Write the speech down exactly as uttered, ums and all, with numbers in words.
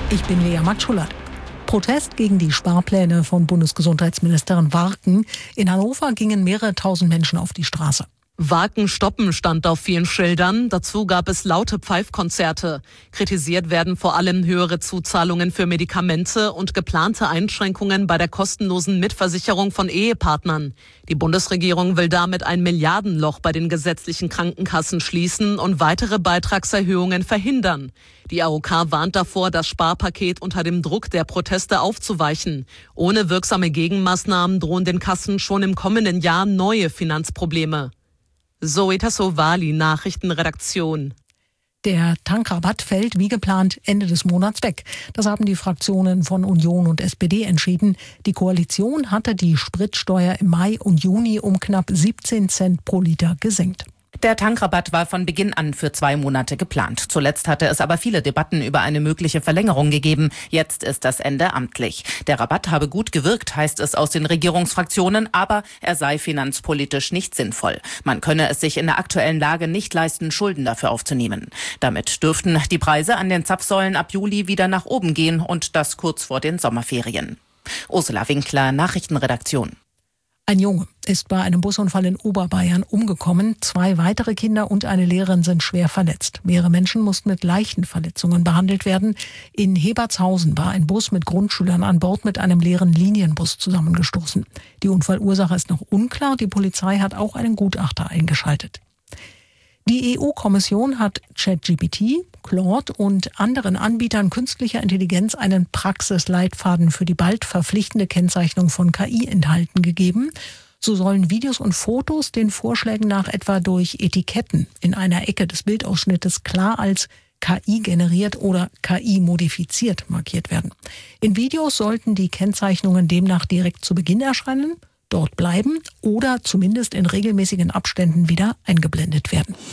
Ich bin Lea Matschullert. Protest gegen die Sparpläne von Bundesgesundheitsministerin Warken. In Hannover gingen mehrere tausend Menschen auf die Straße. Warken stoppen stand auf vielen Schildern. Dazu gab es laute Pfeifkonzerte. Kritisiert werden vor allem höhere Zuzahlungen für Medikamente und geplante Einschränkungen bei der kostenlosen Mitversicherung von Ehepartnern. Die Bundesregierung will damit ein Milliardenloch bei den gesetzlichen Krankenkassen schließen und weitere Beitragserhöhungen verhindern. Die A O K warnt davor, das Sparpaket unter dem Druck der Proteste aufzuweichen. Ohne wirksame Gegenmaßnahmen drohen den Kassen schon im kommenden Jahr neue Finanzprobleme. Zoe Tassovali, Nachrichtenredaktion. Der Tankrabatt fällt wie geplant Ende des Monats weg. Das haben die Fraktionen von Union und S P D entschieden. Die Koalition hatte die Spritsteuer im Mai und Juni um knapp siebzehn Cent pro Liter gesenkt. Der Tankrabatt war von Beginn an für zwei Monate geplant. Zuletzt hatte es aber viele Debatten über eine mögliche Verlängerung gegeben. Jetzt ist das Ende amtlich. Der Rabatt habe gut gewirkt, heißt es aus den Regierungsfraktionen, aber er sei finanzpolitisch nicht sinnvoll. Man könne es sich in der aktuellen Lage nicht leisten, Schulden dafür aufzunehmen. Damit dürften die Preise an den Zapfsäulen ab Juli wieder nach oben gehen und das kurz vor den Sommerferien. Ursula Winkler, Nachrichtenredaktion. Ein Junge ist bei einem Busunfall in Oberbayern umgekommen. Zwei weitere Kinder und eine Lehrerin sind schwer verletzt. Mehrere Menschen mussten mit leichten Verletzungen behandelt werden. In Hebertshausen war ein Bus mit Grundschülern an Bord mit einem leeren Linienbus zusammengestoßen. Die Unfallursache ist noch unklar. Die Polizei hat auch einen Gutachter eingeschaltet. Die E U-Kommission hat ChatGPT, Claude und anderen Anbietern künstlicher Intelligenz einen Praxisleitfaden für die bald verpflichtende Kennzeichnung von K I-Inhalten gegeben. So sollen Videos und Fotos den Vorschlägen nach etwa durch Etiketten in einer Ecke des Bildausschnittes klar als K I generiert oder K I modifiziert markiert werden. In Videos sollten die Kennzeichnungen demnach direkt zu Beginn erscheinen, dort bleiben oder zumindest in regelmäßigen Abständen wieder eingeblendet werden.